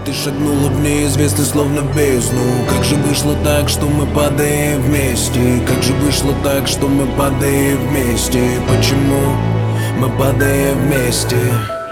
Ты шагнула в неизвестность, словно в бездну. Как же вышло так, что мы падаем вместе? Как же вышло так, что мы падаем вместе? Почему мы падаем вместе?